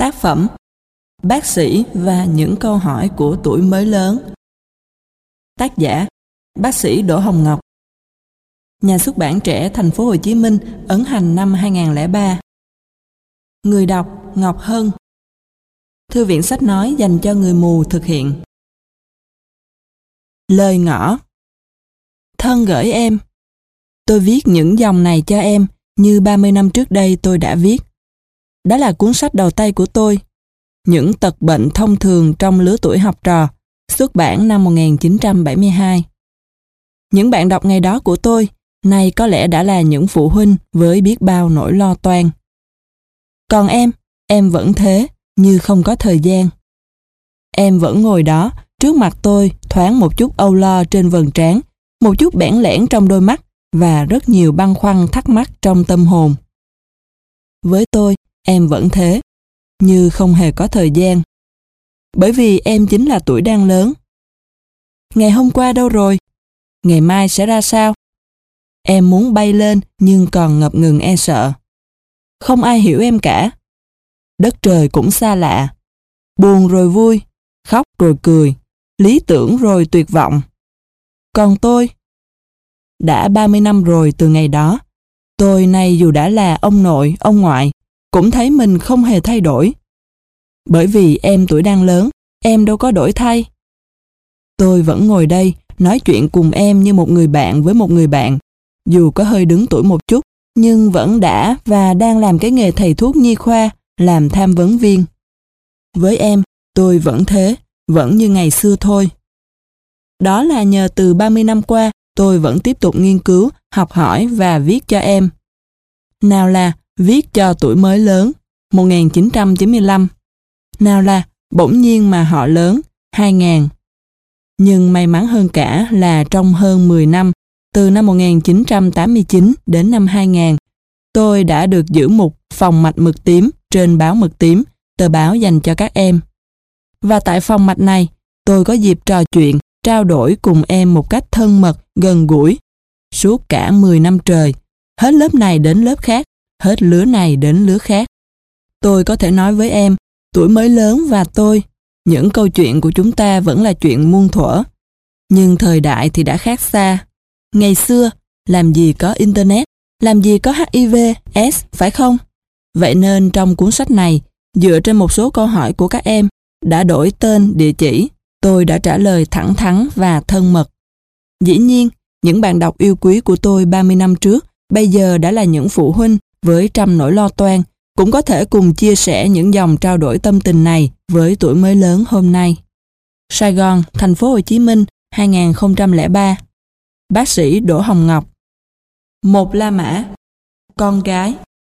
Tác phẩm Bác sĩ và những câu hỏi của tuổi mới lớn. Tác giả bác sĩ Đỗ Hồng Ngọc. Nhà xuất bản Trẻ Thành phố Hồ Chí Minh, ấn hành năm 2003. Người đọc Ngọc Hân. Thư viện sách nói dành cho người mù thực hiện. Lời ngỏ. Thân gửi em. Tôi viết những dòng này cho em như 30 năm trước đây tôi đã viết. Đó là cuốn sách đầu tay của tôi. Những tật bệnh thông thường trong lứa tuổi học trò, xuất bản năm 1972. Những bạn đọc ngày đó của tôi, nay có lẽ đã là những phụ huynh với biết bao nỗi lo toan. Còn em vẫn thế, như không có thời gian. Em vẫn ngồi đó, trước mặt tôi, thoáng một chút âu lo trên vầng trán, một chút bẽn lẽn trong đôi mắt và rất nhiều băn khoăn thắc mắc trong tâm hồn. Với tôi, em vẫn thế, như không hề có thời gian. Bởi vì em chính là tuổi đang lớn. Ngày hôm qua đâu rồi? Ngày mai sẽ ra sao? Em muốn bay lên nhưng còn ngập ngừng e sợ. Không ai hiểu em cả. Đất trời cũng xa lạ. Buồn rồi vui, khóc rồi cười, lý tưởng rồi tuyệt vọng. Còn tôi? Đã 30 năm rồi từ ngày đó. Tôi nay dù đã là ông nội, ông ngoại, cũng thấy mình không hề thay đổi. Bởi vì em tuổi đang lớn, em đâu có đổi thay. Tôi vẫn ngồi đây, nói chuyện cùng em như một người bạn với một người bạn. Dù có hơi đứng tuổi một chút, nhưng vẫn đã và đang làm cái nghề thầy thuốc nhi khoa, làm tham vấn viên. Với em, tôi vẫn thế, vẫn như ngày xưa thôi. Đó là nhờ từ 30 năm qua, tôi vẫn tiếp tục nghiên cứu, học hỏi và viết cho em. Nào là viết cho tuổi mới lớn, 1995. Nào là bỗng nhiên mà họ lớn, 2000. Nhưng may mắn hơn cả là trong hơn 10 năm, từ năm 1989 đến năm 2000, tôi đã được giữ mục phòng mạch mực tím trên báo Mực Tím, tờ báo dành cho các em. Và tại phòng mạch này, tôi có dịp trò chuyện, trao đổi cùng em một cách thân mật, gần gũi. Suốt cả 10 năm trời, hết lớp này đến lớp khác, hết lứa này đến lứa khác. Tôi có thể nói với em, tuổi mới lớn và tôi, những câu chuyện của chúng ta vẫn là chuyện muôn thuở. Nhưng thời đại thì đã khác xa. Ngày xưa, làm gì có Internet, làm gì có HIV/AIDS, phải không? Vậy nên trong cuốn sách này, dựa trên một số câu hỏi của các em, đã đổi tên, địa chỉ, tôi đã trả lời thẳng thắn và thân mật. Dĩ nhiên, những bạn đọc yêu quý của tôi 30 năm trước, bây giờ đã là những phụ huynh với trăm nỗi lo toan, cũng có thể cùng chia sẻ những dòng trao đổi tâm tình này với tuổi mới lớn hôm nay. Sài Gòn, Thành phố Hồ Chí Minh, 2003. Bác sĩ Đỗ Hồng Ngọc. Một La Mã. Con gái.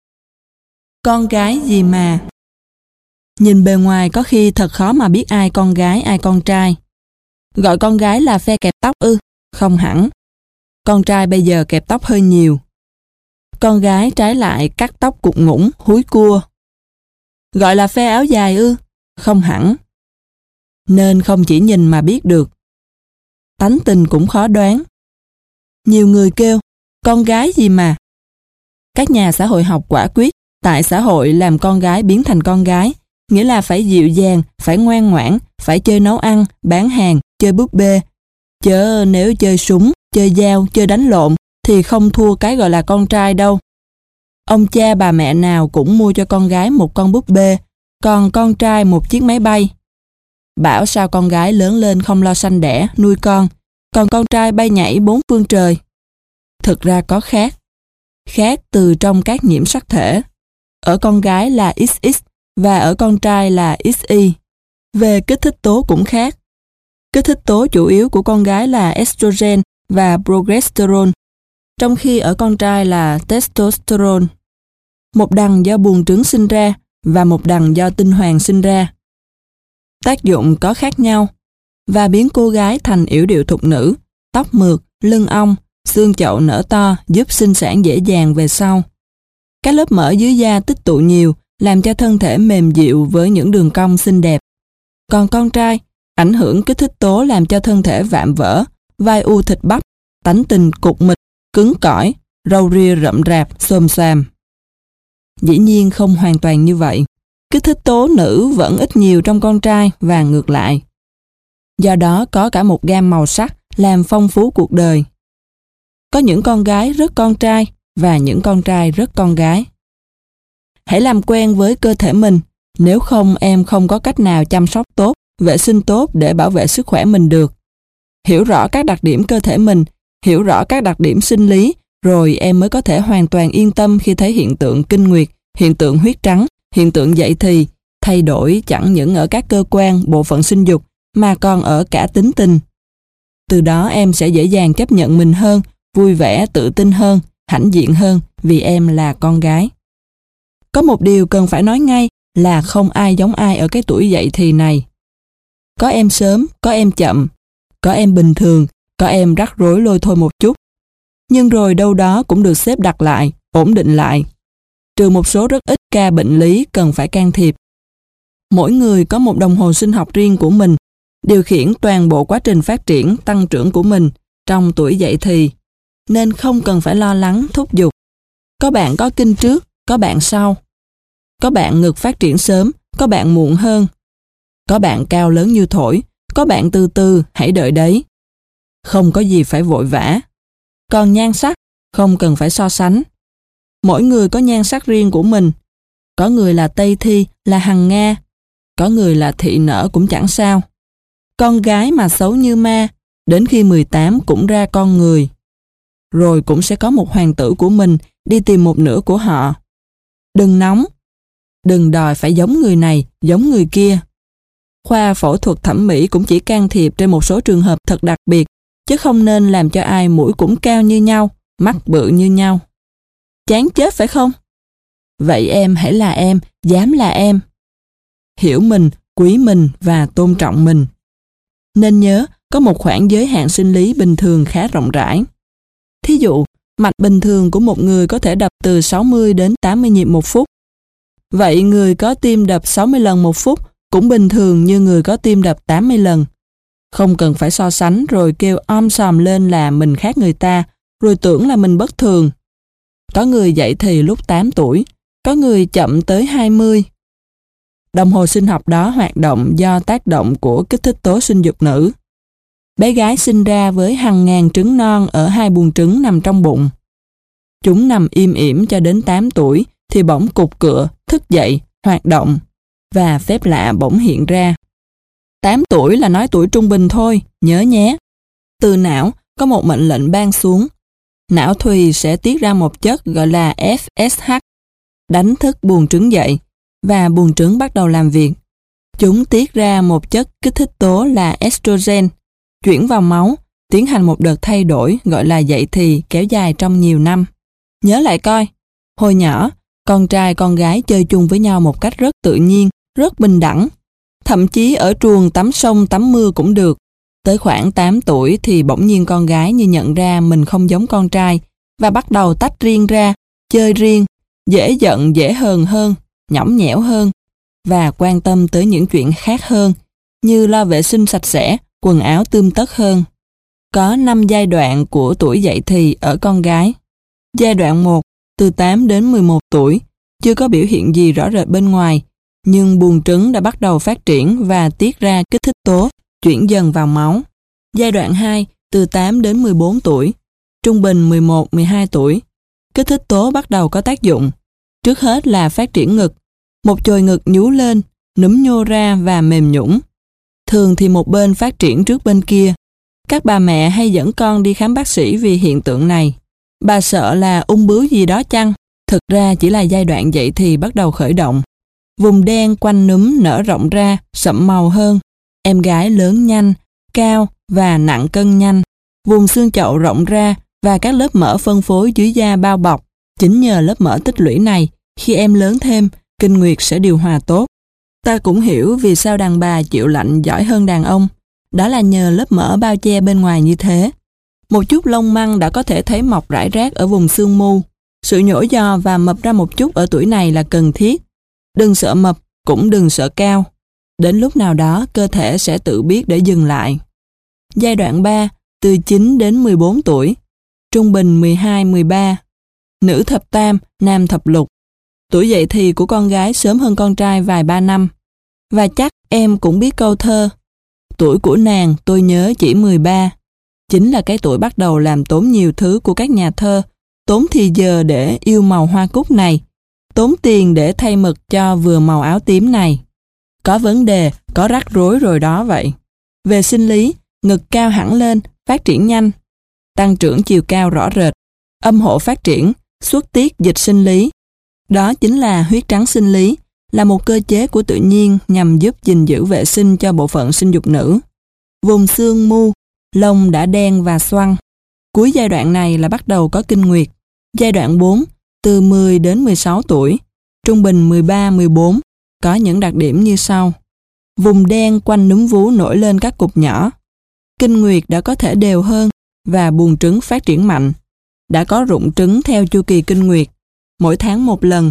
Con gái gì mà? Nhìn bề ngoài có khi thật khó mà biết ai con gái, ai con trai. Gọi con gái là phe kẹp tóc ư? Không hẳn. Con trai bây giờ kẹp tóc hơi nhiều. Con gái trái lại cắt tóc cụt ngủn, húi cua. Gọi là phe áo dài ư? Không hẳn. Nên không chỉ nhìn mà biết được. Tánh tình cũng khó đoán. Nhiều người kêu, con gái gì mà? Các nhà xã hội học quả quyết, tại xã hội làm con gái biến thành con gái, nghĩa là phải dịu dàng, phải ngoan ngoãn, phải chơi nấu ăn, bán hàng, chơi búp bê. Chớ nếu chơi súng, chơi dao, chơi đánh lộn, thì không thua cái gọi là con trai đâu. Ông cha bà mẹ nào cũng mua cho con gái một con búp bê, còn con trai một chiếc máy bay. Bảo sao con gái lớn lên không lo sanh đẻ, nuôi con, còn con trai bay nhảy bốn phương trời. Thực ra có khác. Khác từ trong các nhiễm sắc thể. Ở con gái là XX và ở con trai là XY. Về kích thích tố cũng khác. Kích thích tố chủ yếu của con gái là estrogen và progesterone, trong khi ở con trai là testosterone. Một đằng do buồng trứng sinh ra và một đằng do tinh hoàn sinh ra. Tác dụng có khác nhau và biến cô gái thành yểu điệu thục nữ, tóc mượt, lưng ong, xương chậu nở to giúp sinh sản dễ dàng về sau. Các lớp mỡ dưới da tích tụ nhiều làm cho thân thể mềm dịu với những đường cong xinh đẹp. Còn con trai, ảnh hưởng kích thích tố làm cho thân thể vạm vỡ, vai u thịt bắp, tánh tình cục mịch, cứng cỏi, râu ria rậm rạp, xồm xoàm. Dĩ nhiên không hoàn toàn như vậy. kích thích tố nữ vẫn ít nhiều trong con trai và ngược lại. Do đó có cả một gam màu sắc làm phong phú cuộc đời. Có những con gái rất con trai và những con trai rất con gái. Hãy làm quen với cơ thể mình, nếu không em không có cách nào chăm sóc tốt, vệ sinh tốt để bảo vệ sức khỏe mình được. Hiểu rõ các đặc điểm cơ thể mình, hiểu rõ các đặc điểm sinh lý, rồi em mới có thể hoàn toàn yên tâm khi thấy hiện tượng kinh nguyệt, hiện tượng huyết trắng, hiện tượng dậy thì, thay đổi chẳng những ở các cơ quan, bộ phận sinh dục, mà còn ở cả tính tình. Từ đó em sẽ dễ dàng chấp nhận mình hơn, vui vẻ, tự tin hơn, hãnh diện hơn vì em là con gái. Có một điều cần phải nói ngay là không ai giống ai ở cái tuổi dậy thì này. Có em sớm, có em chậm, có em bình thường, có em rắc rối lôi thôi một chút. Nhưng rồi đâu đó cũng được xếp đặt lại, ổn định lại. Trừ một số rất ít ca bệnh lý cần phải can thiệp. Mỗi người có một đồng hồ sinh học riêng của mình, điều khiển toàn bộ quá trình phát triển, tăng trưởng của mình trong tuổi dậy thì, nên không cần phải lo lắng thúc giục. Có bạn có kinh trước, có bạn sau. Có bạn ngực phát triển sớm, có bạn muộn hơn. Có bạn cao lớn như thổi, có bạn từ từ, hãy đợi đấy. Không có gì phải vội vã. Còn nhan sắc, không cần phải so sánh. Mỗi người có nhan sắc riêng của mình. Có người là Tây Thi, là Hằng Nga. Có người là thị nở cũng chẳng sao. Con gái mà xấu như ma, đến khi 18 cũng ra con người. Rồi cũng sẽ có một hoàng tử của mình đi tìm một nửa của họ. Đừng nóng. Đừng đòi phải giống người này, giống người kia. Khoa phẫu thuật thẩm mỹ cũng chỉ can thiệp trên một số trường hợp thật đặc biệt, chứ không nên làm cho ai mũi cũng cao như nhau, mắt bự như nhau. Chán chết phải không? Vậy em hãy là em, dám là em. Hiểu mình, quý mình và tôn trọng mình. Nên nhớ, có một khoảng giới hạn sinh lý bình thường khá rộng rãi. Thí dụ, mạch bình thường của một người có thể đập từ 60 đến 80 nhịp một phút. Vậy người có tim đập 60 lần một phút cũng bình thường như người có tim đập 80 lần. Không cần phải so sánh rồi kêu om sòm lên là mình khác người ta, rồi tưởng là mình bất thường. Có người dậy thì lúc 8 tuổi, có người chậm tới 20. Đồng hồ sinh học đó hoạt động do tác động của kích thích tố sinh dục nữ. Bé gái sinh ra với hàng ngàn trứng non ở 2 buồng trứng nằm trong bụng. Chúng nằm im ỉm cho đến 8 tuổi thì bỗng cục cựa, thức dậy, hoạt động, và phép lạ bỗng hiện ra. 8 tuổi là nói tuổi trung bình thôi, nhớ nhé. Từ não có một mệnh lệnh ban xuống. Não thùy sẽ tiết ra một chất gọi là FSH, đánh thức buồng trứng dậy, và buồng trứng bắt đầu làm việc. Chúng tiết ra một chất kích thích tố là estrogen, chuyển vào máu, tiến hành một đợt thay đổi gọi là dậy thì kéo dài trong nhiều năm. Nhớ lại coi, hồi nhỏ, con trai con gái chơi chung với nhau một cách rất tự nhiên, rất bình đẳng. Thậm chí ở truồng tắm sông tắm mưa cũng được. Tới khoảng 8 tuổi thì bỗng nhiên con gái như nhận ra mình không giống con trai và bắt đầu tách riêng ra, chơi riêng, dễ giận dễ hờn hơn, nhõng nhẽo hơn và quan tâm tới những chuyện khác hơn như lo vệ sinh sạch sẽ, quần áo tươm tất hơn. Có 5 giai đoạn của tuổi dậy thì ở con gái. Giai đoạn 1, từ 8 đến 11 tuổi, chưa có biểu hiện gì rõ rệt bên ngoài, nhưng buồng trứng đã bắt đầu phát triển và tiết ra kích thích tố, chuyển dần vào máu. Giai đoạn 2, từ 8 đến 14 tuổi, trung bình 11-12 tuổi, kích thích tố bắt đầu có tác dụng. Trước hết là phát triển ngực, một chồi ngực nhú lên, núm nhô ra và mềm nhũn. Thường thì một bên phát triển trước bên kia. Các bà mẹ hay dẫn con đi khám bác sĩ vì hiện tượng này. Bà sợ là ung bướu gì đó chăng? Thực ra chỉ là giai đoạn dậy thì bắt đầu khởi động. Vùng đen quanh núm nở rộng ra, sậm màu hơn. Em gái lớn nhanh, cao và nặng cân nhanh. Vùng xương chậu rộng ra và các lớp mỡ phân phối dưới da bao bọc. Chính nhờ lớp mỡ tích lũy này, khi em lớn thêm, kinh nguyệt sẽ điều hòa tốt. Ta cũng hiểu vì sao đàn bà chịu lạnh giỏi hơn đàn ông. Đó là nhờ lớp mỡ bao che bên ngoài như thế. Một chút lông măng đã có thể thấy mọc rải rác ở vùng xương mu. Sự nhổ giò và mập ra một chút ở tuổi này là cần thiết. Đừng sợ mập, cũng đừng sợ cao. Đến lúc nào đó, cơ thể sẽ tự biết để dừng lại. Giai đoạn 3, từ 9 đến 14 tuổi, trung bình 12-13. Nữ thập tam, nam thập lục. Tuổi dậy thì của con gái sớm hơn con trai vài ba năm. Và chắc em cũng biết câu thơ. Tuổi của nàng tôi nhớ chỉ 13. Chính là cái tuổi bắt đầu làm tốn nhiều thứ của các nhà thơ. Tốn thì giờ để yêu màu hoa cúc này. Tốn tiền để thay mực cho vừa màu áo tím này. Có vấn đề, có rắc rối rồi đó vậy. Về sinh lý, ngực cao hẳn lên, phát triển nhanh. Tăng trưởng chiều cao rõ rệt. Âm hộ phát triển, xuất tiết dịch sinh lý. Đó chính là huyết trắng sinh lý, là một cơ chế của tự nhiên nhằm giúp gìn giữ vệ sinh cho bộ phận sinh dục nữ. Vùng xương mu, lông đã đen và xoăn. Cuối giai đoạn này là bắt đầu có kinh nguyệt. Giai đoạn 4, từ 10 đến 16 tuổi, trung bình 13-14, có những đặc điểm như sau. Vùng đen quanh núm vú nổi lên các cục nhỏ. Kinh nguyệt đã có thể đều hơn và buồng trứng phát triển mạnh. Đã có rụng trứng theo chu kỳ kinh nguyệt, mỗi tháng một lần.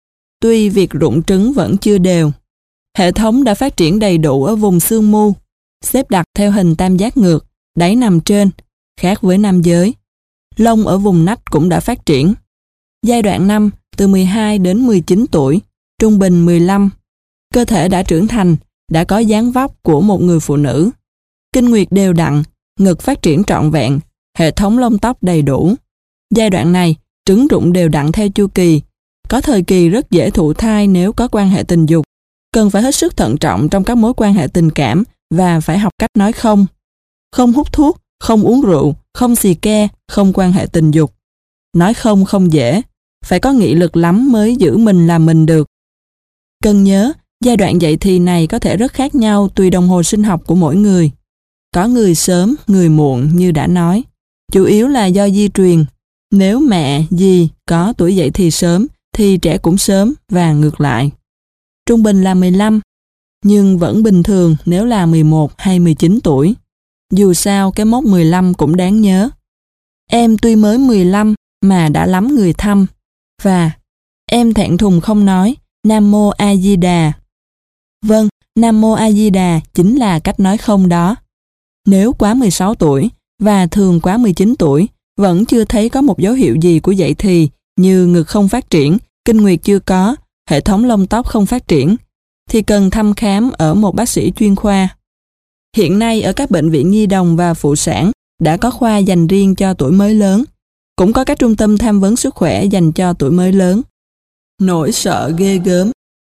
Tuy việc rụng trứng vẫn chưa đều. Hệ thống đã phát triển đầy đủ ở vùng xương mu, xếp đặt theo hình tam giác ngược, đáy nằm trên, khác với nam giới. Lông ở vùng nách cũng đã phát triển. Giai đoạn 5, từ 12 đến 19 tuổi, trung bình 15. Cơ thể đã trưởng thành, đã có dáng vóc của một người phụ nữ. Kinh nguyệt đều đặn, ngực phát triển trọn vẹn, hệ thống lông tóc đầy đủ. Giai đoạn này, trứng rụng đều đặn theo chu kỳ. Có thời kỳ rất dễ thụ thai nếu có quan hệ tình dục. Cần phải hết sức thận trọng trong các mối quan hệ tình cảm và phải học cách nói không. Không hút thuốc, không uống rượu, không xì ke, không quan hệ tình dục. Nói không không dễ, phải có nghị lực lắm mới giữ mình làm mình được. Cần nhớ, giai đoạn dậy thì này có thể rất khác nhau tùy đồng hồ sinh học của mỗi người. Có người sớm, người muộn như đã nói. Chủ yếu là do di truyền. Nếu mẹ, dì có tuổi dậy thì sớm, thì trẻ cũng sớm và ngược lại. Trung bình là 15, nhưng vẫn bình thường nếu là 11 hay 19 tuổi. Dù sao cái mốc 15 cũng đáng nhớ. Em tuy mới 15 mà đã lắm người thăm. Và em thẹn thùng không nói Nam Mô A Di Đà. Vâng, Nam Mô A Di Đà chính là cách nói không đó. Nếu quá 16 tuổi và thường quá 19 tuổi vẫn chưa thấy có một dấu hiệu gì của dậy thì như ngực không phát triển, kinh nguyệt chưa có, hệ thống lông tóc không phát triển, thì cần thăm khám ở một bác sĩ chuyên khoa. Hiện nay ở các bệnh viện nhi đồng và phụ sản đã có khoa dành riêng cho tuổi mới lớn, cũng có các trung tâm tham vấn sức khỏe dành cho tuổi mới lớn. Nỗi sợ ghê gớm.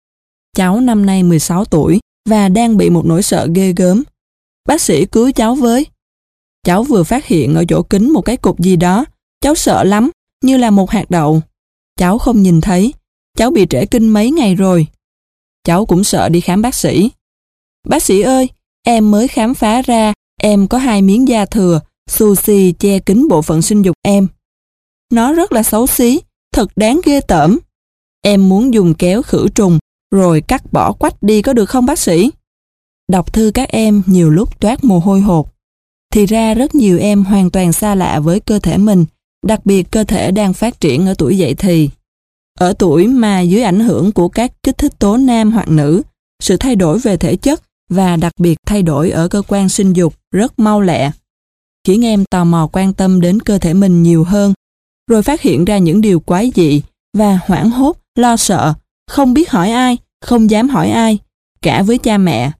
Cháu năm nay 16 tuổi và đang bị một nỗi sợ ghê gớm. Bác sĩ cứu cháu với. Cháu vừa phát hiện ở chỗ kính một cái cục gì đó, cháu sợ lắm, như là một hạt đậu. Cháu không nhìn thấy, cháu bị trễ kinh mấy ngày rồi. Cháu cũng sợ đi khám bác sĩ. Bác sĩ ơi, em mới khám phá ra em có 2 miếng da thừa, xù xì che kín bộ phận sinh dục em. Nó rất là xấu xí, thật đáng ghê tởm. Em muốn dùng kéo khử trùng, rồi cắt bỏ quách đi có được không bác sĩ? Đọc thư các em nhiều lúc toát mồ hôi hột. Thì ra rất nhiều em hoàn toàn xa lạ với cơ thể mình, đặc biệt cơ thể đang phát triển ở tuổi dậy thì. Ở tuổi mà dưới ảnh hưởng của các kích thích tố nam hoặc nữ, sự thay đổi về thể chất và đặc biệt thay đổi ở cơ quan sinh dục rất mau lẹ, khiến em tò mò quan tâm đến cơ thể mình nhiều hơn, rồi phát hiện ra những điều quái dị và hoảng hốt, lo sợ, không biết hỏi ai, không dám hỏi ai, cả với cha mẹ.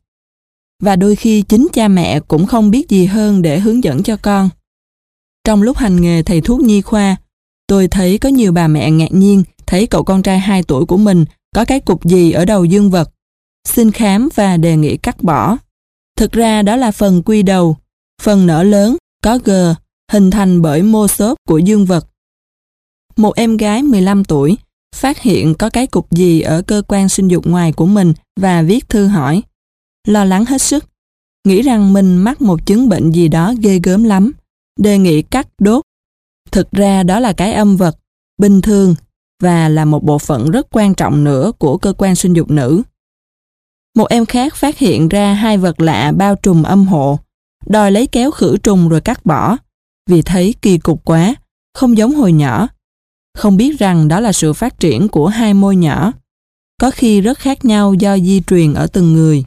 Và đôi khi chính cha mẹ cũng không biết gì hơn để hướng dẫn cho con. Trong lúc hành nghề thầy thuốc nhi khoa, tôi thấy có nhiều bà mẹ ngạc nhiên thấy cậu con trai 2 tuổi của mình có cái cục gì ở đầu dương vật. Xin khám và đề nghị cắt bỏ. Thực ra đó là phần quy đầu, phần nở lớn, có gờ, hình thành bởi mô xốp của dương vật. Một em gái 15 tuổi phát hiện có cái cục gì ở cơ quan sinh dục ngoài của mình và viết thư hỏi. Lo lắng hết sức, nghĩ rằng mình mắc một chứng bệnh gì đó ghê gớm lắm, đề nghị cắt đốt. Thực ra đó là cái âm vật, bình thường và là một bộ phận rất quan trọng nữa của cơ quan sinh dục nữ. Một em khác phát hiện ra 2 vật lạ bao trùm âm hộ, đòi lấy kéo khử trùng rồi cắt bỏ, vì thấy kỳ cục quá, không giống hồi nhỏ. Không biết rằng đó là sự phát triển của 2 môi nhỏ, có khi rất khác nhau do di truyền ở từng người.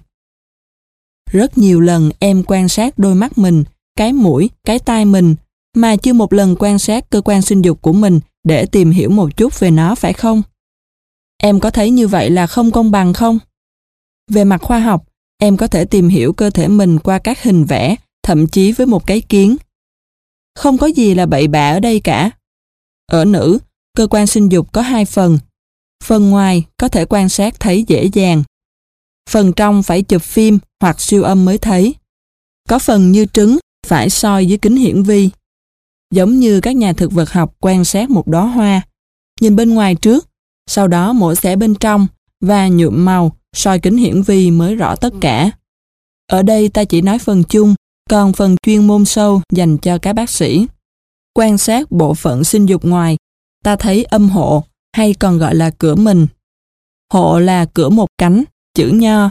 Rất nhiều lần em quan sát đôi mắt mình, cái mũi, cái tai mình, mà chưa một lần quan sát cơ quan sinh dục của mình để tìm hiểu một chút về nó phải không? Em có thấy như vậy là không công bằng không? Về mặt khoa học, em có thể tìm hiểu cơ thể mình qua các hình vẽ, thậm chí với một cái kiến. Không có gì là bậy bạ ở đây cả. Ở nữ, cơ quan sinh dục có 2 phần. Phần ngoài có thể quan sát thấy dễ dàng. Phần trong phải chụp phim hoặc siêu âm mới thấy. Có phần như trứng phải soi dưới kính hiển vi. Giống như các nhà thực vật học quan sát một đóa hoa, nhìn bên ngoài trước, sau đó mổ xẻ bên trong và nhuộm màu, soi kính hiển vi mới rõ tất cả. Ở đây ta chỉ nói phần chung, còn phần chuyên môn sâu dành cho các bác sĩ. Quan sát bộ phận sinh dục ngoài, ta thấy âm hộ hay còn gọi là cửa mình. Hộ là cửa một cánh, chữ nho.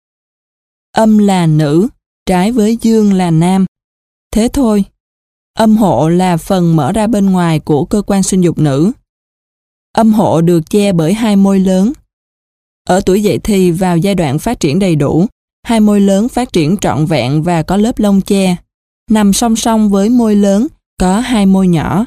Âm là nữ, trái với dương là nam. Thế thôi. Âm hộ là phần mở ra bên ngoài của cơ quan sinh dục nữ. Âm hộ được che bởi 2 môi lớn. Ở tuổi dậy thì vào giai đoạn phát triển đầy đủ, 2 môi lớn phát triển trọn vẹn và có lớp lông che, nằm song song với môi lớn có 2 môi nhỏ.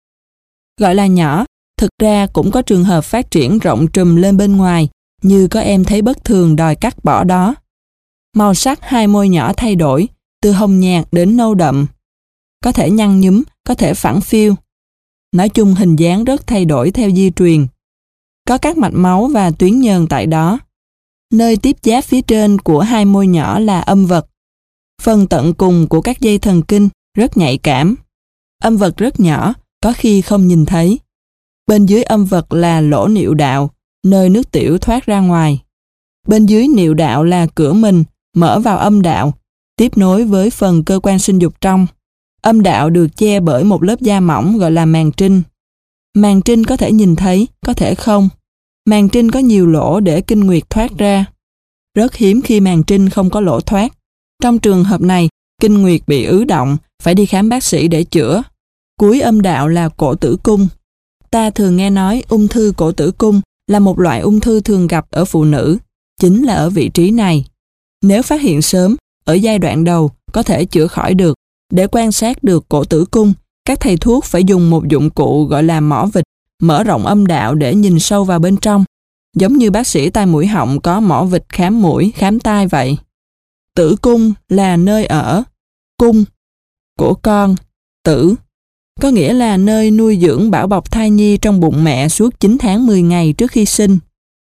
Gọi là nhỏ, thực ra cũng có trường hợp phát triển rộng trùm lên bên ngoài, như có em thấy bất thường đòi cắt bỏ đó. Màu sắc 2 môi nhỏ thay đổi, từ hồng nhạt đến nâu đậm. Có thể nhăn nhúm, có thể phẳng phiu. Nói chung hình dáng rất thay đổi theo di truyền. Có các mạch máu và tuyến nhờn tại đó. Nơi tiếp giáp phía trên của 2 môi nhỏ là âm vật. Phần tận cùng của các dây thần kinh rất nhạy cảm. Âm vật rất nhỏ, có khi không nhìn thấy. Bên dưới âm vật là lỗ niệu đạo, nơi nước tiểu thoát ra ngoài. Bên dưới niệu đạo là cửa mình, mở vào âm đạo, tiếp nối với phần cơ quan sinh dục trong. Âm đạo được che bởi một lớp da mỏng gọi là màng trinh. Màng trinh có thể nhìn thấy, có thể không. Màng trinh có nhiều lỗ để kinh nguyệt thoát ra. Rất hiếm khi màng trinh không có lỗ thoát. Trong trường hợp này, kinh nguyệt bị ứ động, phải đi khám bác sĩ để chữa. Cuối âm đạo là cổ tử cung. Ta thường nghe nói ung thư cổ tử cung là một loại ung thư thường gặp ở phụ nữ, chính là ở vị trí này. Nếu phát hiện sớm, ở giai đoạn đầu, có thể chữa khỏi được. Để quan sát được cổ tử cung, các thầy thuốc phải dùng một dụng cụ gọi là mỏ vịt, mở rộng âm đạo để nhìn sâu vào bên trong, giống như bác sĩ tai mũi họng có mỏ vịt khám mũi, khám tai vậy. Tử cung là nơi ở, cung của con, tử, có nghĩa là nơi nuôi dưỡng bảo bọc thai nhi trong bụng mẹ suốt 9 tháng 10 ngày trước khi sinh.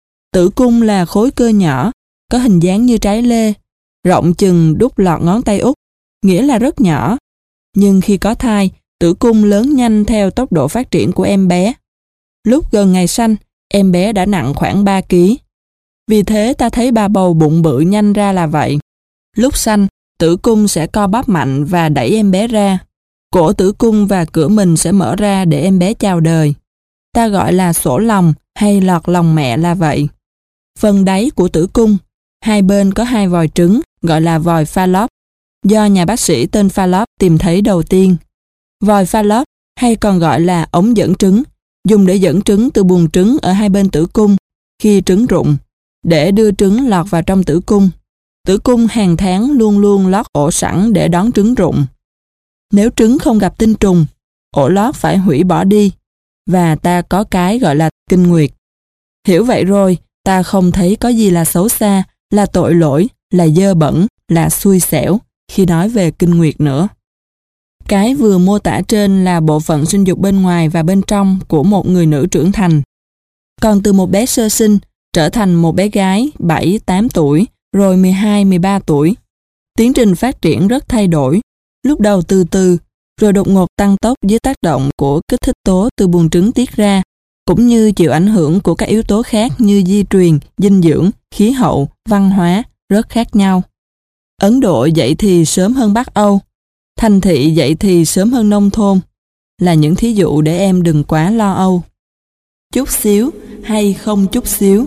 Tử cung là khối cơ nhỏ, có hình dáng như trái lê, rộng chừng đút lọt ngón tay út, nghĩa là rất nhỏ. Nhưng khi có thai, tử cung lớn nhanh theo tốc độ phát triển của em bé. Lúc gần ngày sanh, em bé đã nặng khoảng 3 kg. Vì thế ta thấy bà bầu bụng bự nhanh ra là vậy. Lúc sanh, tử cung sẽ co bóp mạnh và đẩy em bé ra. Cổ tử cung và cửa mình sẽ mở ra để em bé chào đời. Ta gọi là sổ lòng hay lọt lòng mẹ là vậy. Phần đáy của tử cung, hai bên có 2 vòi trứng gọi là vòi Fallope, do nhà bác sĩ tên Fallope tìm thấy đầu tiên. Vòi Fallope hay còn gọi là ống dẫn trứng, dùng để dẫn trứng từ buồng trứng ở hai bên tử cung khi trứng rụng, để đưa trứng lọt vào trong tử cung. Tử cung hàng tháng luôn luôn lót ổ sẵn để đón trứng rụng. Nếu trứng không gặp tinh trùng, ổ lót phải hủy bỏ đi, và ta có cái gọi là kinh nguyệt. Hiểu vậy rồi, ta không thấy có gì là xấu xa, là tội lỗi, là dơ bẩn, là xui xẻo khi nói về kinh nguyệt nữa. Cái vừa mô tả trên là bộ phận sinh dục bên ngoài và bên trong của một người nữ trưởng thành. Còn từ một bé sơ sinh trở thành một bé gái 7-8 tuổi, rồi 12-13 tuổi. Tiến trình phát triển rất thay đổi, lúc đầu từ từ, rồi đột ngột tăng tốc dưới tác động của kích thích tố từ buồng trứng tiết ra, cũng như chịu ảnh hưởng của các yếu tố khác như di truyền, dinh dưỡng, khí hậu, văn hóa, rất khác nhau. Ấn Độ dậy thì sớm hơn Bắc Âu, thành thị dậy thì sớm hơn nông thôn, là những thí dụ để em đừng quá lo âu. Chút xíu hay không chút xíu.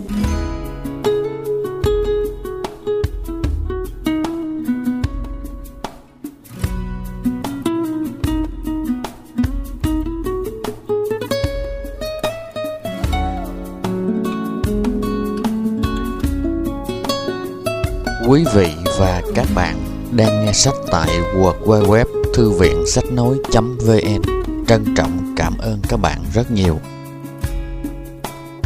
Quý vị và các bạn đang nghe sách tại www thư viện sách nói.vn. Trân trọng cảm ơn các bạn rất nhiều.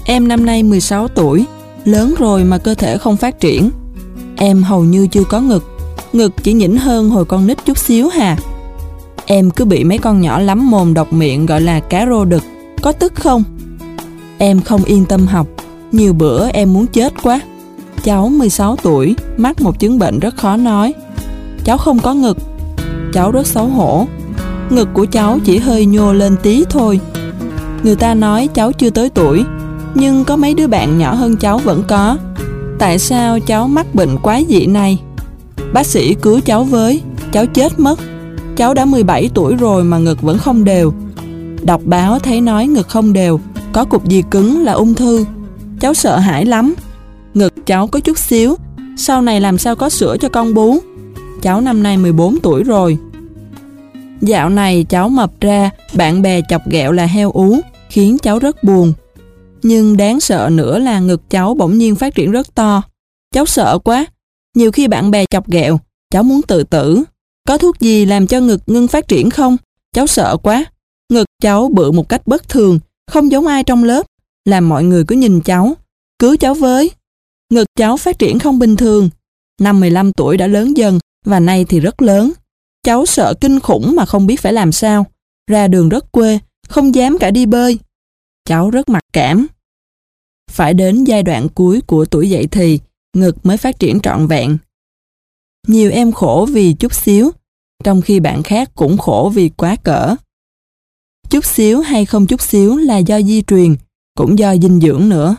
Em năm nay 16 tuổi, lớn rồi mà cơ thể không phát triển. Em hầu như chưa có ngực, ngực chỉ nhỉnh hơn hồi con nít chút xíu hà. Em cứ bị mấy con nhỏ lắm mồm độc miệng gọi là cá rô đực, có tức không? Em không yên tâm học, nhiều bữa em muốn chết quá. Cháu 16 tuổi, mắc một chứng bệnh rất khó nói. Cháu không có ngực. Cháu rất xấu hổ. Ngực của cháu chỉ hơi nhô lên tí thôi. Người ta nói cháu chưa tới tuổi, nhưng có mấy đứa bạn nhỏ hơn cháu vẫn có. Tại sao cháu mắc bệnh quái dị này? Bác sĩ cứu cháu với, cháu chết mất. Cháu đã 17 tuổi rồi mà ngực vẫn không đều. Đọc báo thấy nói ngực không đều, có cục gì cứng là ung thư. Cháu sợ hãi lắm. Ngực cháu có chút xíu, sau này làm sao có sữa cho con bú. Cháu năm nay 14 tuổi rồi. Dạo này cháu mập ra, bạn bè chọc ghẹo là heo ú, khiến cháu rất buồn. Nhưng đáng sợ nữa là ngực cháu bỗng nhiên phát triển rất to. Cháu sợ quá. Nhiều khi bạn bè chọc ghẹo, cháu muốn tự tử. Có thuốc gì làm cho ngực ngưng phát triển không? Cháu sợ quá. Ngực cháu bự một cách bất thường, không giống ai trong lớp, làm mọi người cứ nhìn cháu. Cứu cháu với. Ngực cháu phát triển không bình thường. Năm 15 tuổi đã lớn dần, và nay thì rất lớn. Cháu sợ kinh khủng mà không biết phải làm sao. Ra đường rất quê, không dám cả đi bơi. Cháu rất mặc cảm. Phải đến giai đoạn cuối của tuổi dậy thì, ngực mới phát triển trọn vẹn. Nhiều em khổ vì chút xíu, trong khi bạn khác cũng khổ vì quá cỡ. Chút xíu hay không chút xíu là do di truyền, cũng do dinh dưỡng nữa.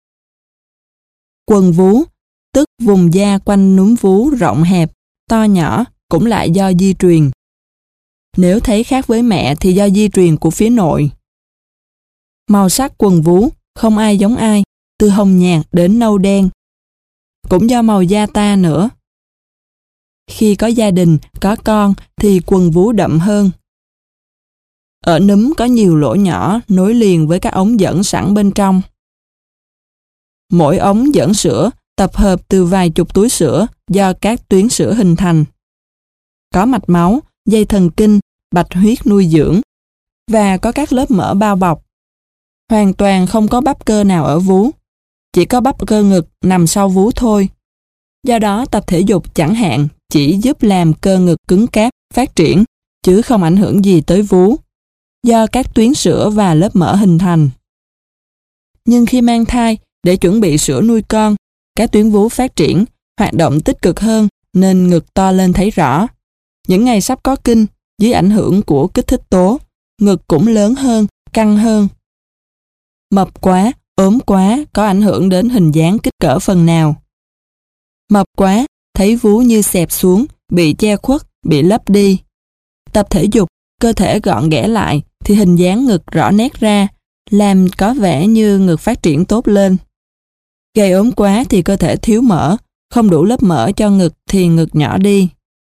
Quần vú, tức vùng da quanh núm vú rộng hẹp, to nhỏ, cũng lại do di truyền. Nếu thấy khác với mẹ thì do di truyền của phía nội. Màu sắc quần vú không ai giống ai, từ hồng nhạt đến nâu đen. Cũng do màu da ta nữa. Khi có gia đình, có con thì quần vú đậm hơn. Ở núm có nhiều lỗ nhỏ nối liền với các ống dẫn sẵn bên trong. Mỗi ống dẫn sữa tập hợp từ vài chục túi sữa do các tuyến sữa hình thành. Có mạch máu, dây thần kinh, bạch huyết nuôi dưỡng và có các lớp mỡ bao bọc. Hoàn toàn không có bắp cơ nào ở vú, chỉ có bắp cơ ngực nằm sau vú thôi. Do đó tập thể dục chẳng hạn chỉ giúp làm cơ ngực cứng cáp, phát triển, chứ không ảnh hưởng gì tới vú, do các tuyến sữa và lớp mỡ hình thành. Nhưng khi mang thai, để chuẩn bị sữa nuôi con, các tuyến vú phát triển, hoạt động tích cực hơn nên ngực to lên thấy rõ. Những ngày sắp có kinh, dưới ảnh hưởng của kích thích tố, ngực cũng lớn hơn, căng hơn. Mập quá, ốm quá có ảnh hưởng đến hình dáng kích cỡ phần nào. Mập quá, thấy vú như xẹp xuống, bị che khuất, bị lấp đi. Tập thể dục, cơ thể gọn ghẽ lại thì hình dáng ngực rõ nét ra, làm có vẻ như ngực phát triển tốt lên. Gầy ốm quá thì cơ thể thiếu mỡ, không đủ lớp mỡ cho ngực thì ngực nhỏ đi.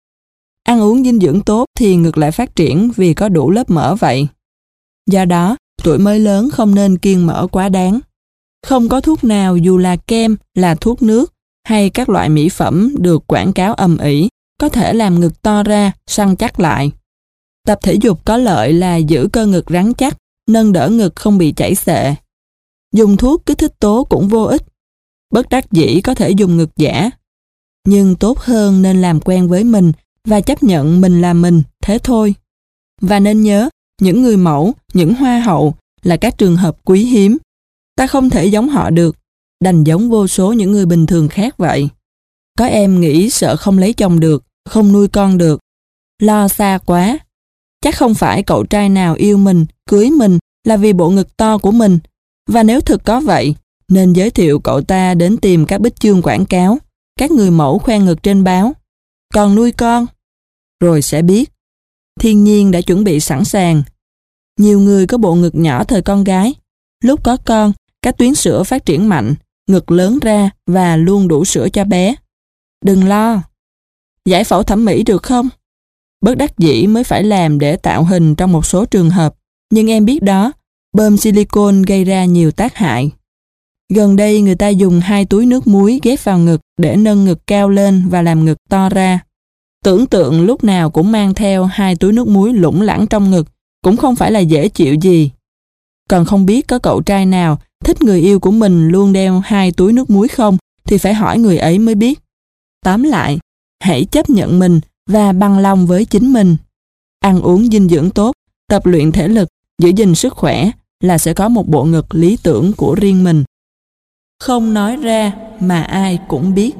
Ăn uống dinh dưỡng tốt thì ngực lại phát triển vì có đủ lớp mỡ vậy. Do đó, tuổi mới lớn không nên kiêng mỡ quá đáng. Không có thuốc nào dù là kem, là thuốc nước hay các loại mỹ phẩm được quảng cáo ầm ĩ có thể làm ngực to ra, săn chắc lại. Tập thể dục có lợi là giữ cơ ngực rắn chắc, nâng đỡ ngực không bị chảy xệ. Dùng thuốc kích thích tố cũng vô ích. Bất đắc dĩ có thể dùng ngực giả. Nhưng tốt hơn nên làm quen với mình và chấp nhận mình là mình, thế thôi. Và nên nhớ, những người mẫu, những hoa hậu là các trường hợp quý hiếm. Ta không thể giống họ được, đành giống vô số những người bình thường khác vậy. Có em nghĩ sợ không lấy chồng được, không nuôi con được. Lo xa quá. Chắc không phải cậu trai nào yêu mình, cưới mình là vì bộ ngực to của mình. Và nếu thực có vậy, nên giới thiệu cậu ta đến tìm các bích chương quảng cáo, các người mẫu khoe ngực trên báo. Còn nuôi con? Rồi sẽ biết. Thiên nhiên đã chuẩn bị sẵn sàng. Nhiều người có bộ ngực nhỏ thời con gái. Lúc có con, các tuyến sữa phát triển mạnh, ngực lớn ra và luôn đủ sữa cho bé. Đừng lo. Giải phẫu thẩm mỹ được không? Bất đắc dĩ mới phải làm để tạo hình trong một số trường hợp. Nhưng em biết đó, bơm silicone gây ra nhiều tác hại. Gần đây người ta dùng 2 túi nước muối ghép vào ngực để nâng ngực cao lên và làm ngực to ra. Tưởng tượng lúc nào cũng mang theo 2 túi nước muối lủng lẳng trong ngực cũng không phải là dễ chịu gì. Còn không biết có cậu trai nào thích người yêu của mình luôn đeo 2 túi nước muối không thì phải hỏi người ấy mới biết. Tóm lại, hãy chấp nhận mình và bằng lòng với chính mình. Ăn uống dinh dưỡng tốt, tập luyện thể lực, giữ gìn sức khỏe là sẽ có một bộ ngực lý tưởng của riêng mình. Không nói ra mà ai cũng biết.